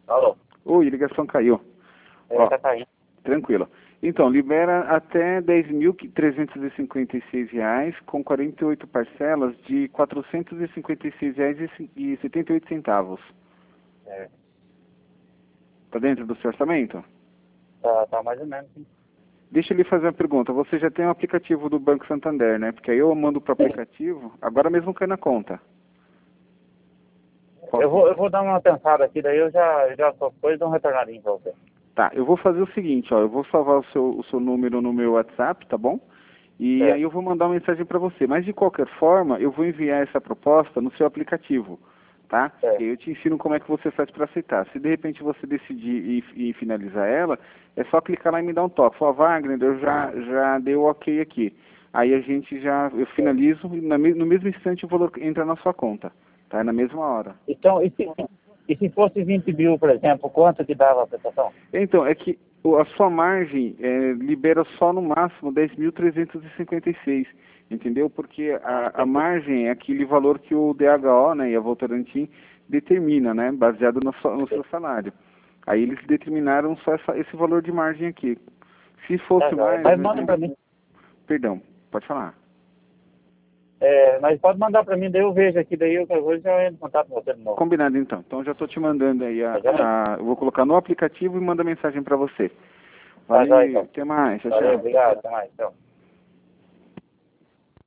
Alô? Oi, a ligação caiu. Ó, Tá caindo. tranquilo. Então, libera até R$ 10.356 com 48 parcelas de R$ 456,78. É, Tá dentro do seu orçamento? tá mais ou menos, sim. Deixa eu lhe fazer uma pergunta. Você já tem o aplicativo do Banco Santander, né? Porque aí eu mando pro aplicativo, agora mesmo cai na conta. Eu Posso? vou dar uma pensada aqui, daí eu já só depois dou um retornadinho pra você. Tá, eu vou fazer o seguinte, ó, eu vou salvar o seu número no meu WhatsApp, tá bom? E É. aí eu vou mandar uma mensagem para você. Mas de qualquer forma, eu vou enviar essa proposta no seu aplicativo, tá? É. E aí eu te ensino como é que você faz para aceitar. Se de repente você decidir e finalizar ela, é só clicar lá e me dar um toque. Fala, Wagner, eu já dei o ok aqui. Aí eu finalizo e no mesmo instante o valor entra na sua conta, tá? Na mesma hora. Então, e se fosse 20 mil, por exemplo, quanto que dava a prestação? Então, é que a sua margem libera só no máximo 10.356, entendeu? Porque a margem é aquele valor que o DHO, né, e a Votorantim determina, né, baseado no seu salário. Aí eles determinaram só esse valor de margem aqui. Se fosse mais, Mas manda pra mim. perdão, pode falar. Mas pode mandar pra mim, daí eu vejo aqui, daí eu hoje já entro em contato com você de novo. Combinado então. Então eu já estou te mandando aí Tá joia? eu vou colocar no aplicativo e mando a mensagem para você. Tá joia, Valeu, então. até mais, tchau, Valeu, tchau. obrigado, até mais, tchau.